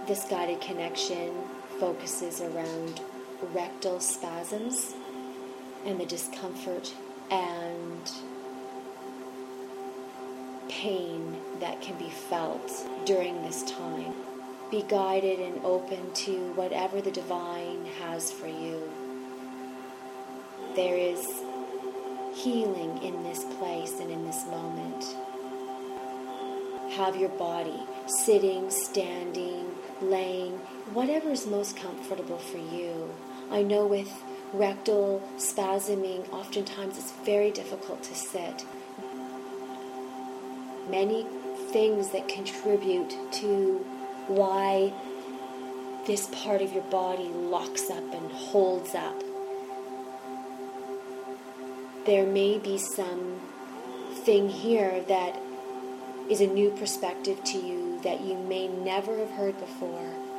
This guided connection focuses around rectal spasms and the discomfort and pain that can be felt during this time. Be guided and open to whatever the divine has for you. There is healing in this place and in this moment. Have your body sitting, standing, laying, whatever is most comfortable for you. I know with rectal spasming, oftentimes it's very difficult to sit. Many things that contribute to why this part of your body locks up and holds up. There may be something here that is a new perspective to you that you may never have heard before.